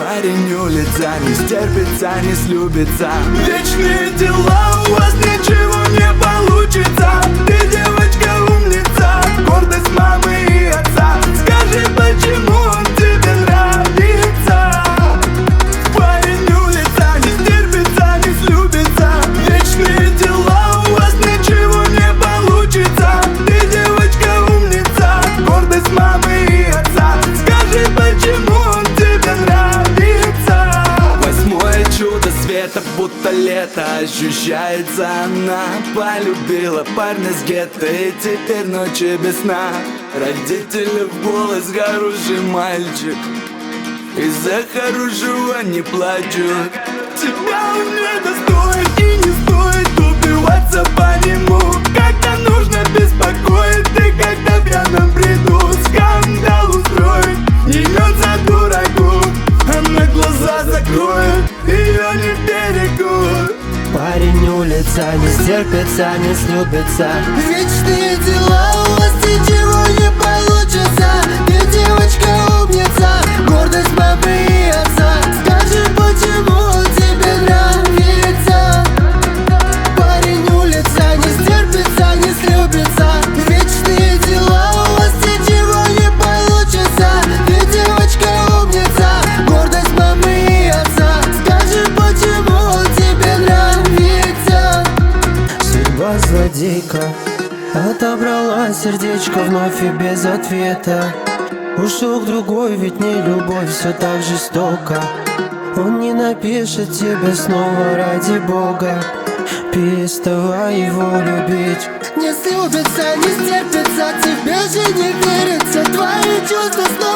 Парень улица, не стерпится, не слюбится. Вечные дела, у вас ничего не получится. Ты девочка умница, гордость мамы и отца. Скажи, почему он тебе нравится? Парень улица, не стерпится, не слюбится. Вечные дела, у вас ничего не получится. Ты девочка умница, гордость мамы и отца. Скажи, почему он тебе нравится? Восьмое чудо света, будто лето ощущается. Она полюбила парня с гетто, и теперь ночи без сна. Родители в голос, хороший мальчик, из-за хорошего не плачут. Тебя он не достоин и не стоит убиваться по нему. Когда нужно беспокоить, ты когда в пьяном бреду скандал устроит. Не за дураку, она глаза закроет, ее не берегут. Парень улица, не стерпится, не слюбится. Вечные дела, у вас ничего не получится. Ты девочка умница, гордость мамы и отца. Скажи, почему он тебе нравится? Парень улица, не стерпится, не слюбится. Вечные дела, у вас ничего не получится. Ты девочка умница, гордость мамы и отца. Скажи, почему он тебе нравится? Судьба злодейка отобрала сердечко вновь и без ответа. Ушел к другой, ведь не любовь все так жестоко. Он не напишет тебе снова ради Бога. Переставай его любить. Не слюбится, не стерпится, тебе же не верится. Твои чувства снова